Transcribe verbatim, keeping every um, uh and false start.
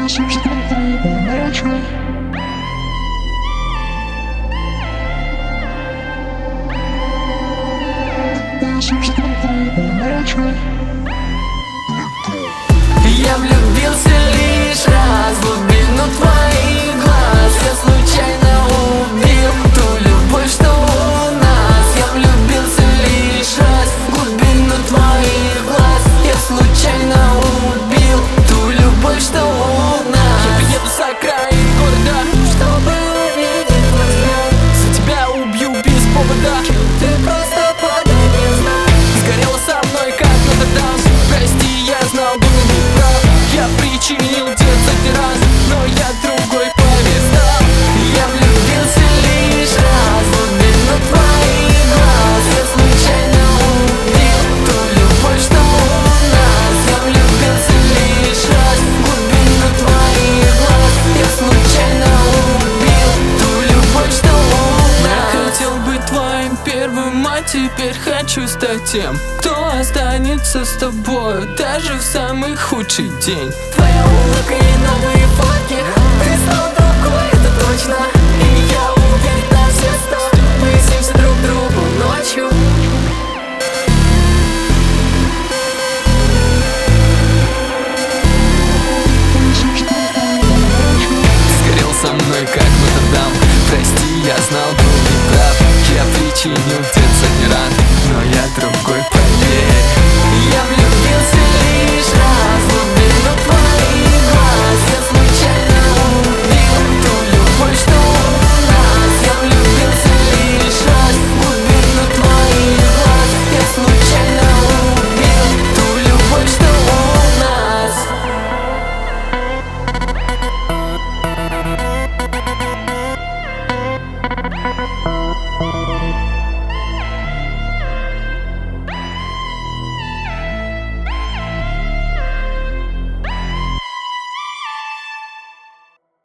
Я влюбился лишь раз в глубину твоих глаз. Я случайно убил ту любовь, что у нас. Я влюбился лишь раз в глубину твоих глаз. Я случайно убил ту любовь, что у нас. Я приеду с окраин города, чтобы увидеть глаза. За тебя убью без повода. Ты просто подай мне знак. Сгорела со мной как Нотр-Дам. Прости, я знал, был неправ. Я причинил десять раз, но я другой повестал. Я влюбился лишь раз в глубину твоих глаз. Я случайно убил ту любовь, что у нас. Я влюбился лишь раз в глубину твоих глаз. Я случайно убил ту любовь, что у нас. Я хотел быть твоим первым, а теперь хочу стать тем, кто останется с тобой даже в самый худший день. Твоя улыбка и новые фотки. Ты стал другой, это точно. И я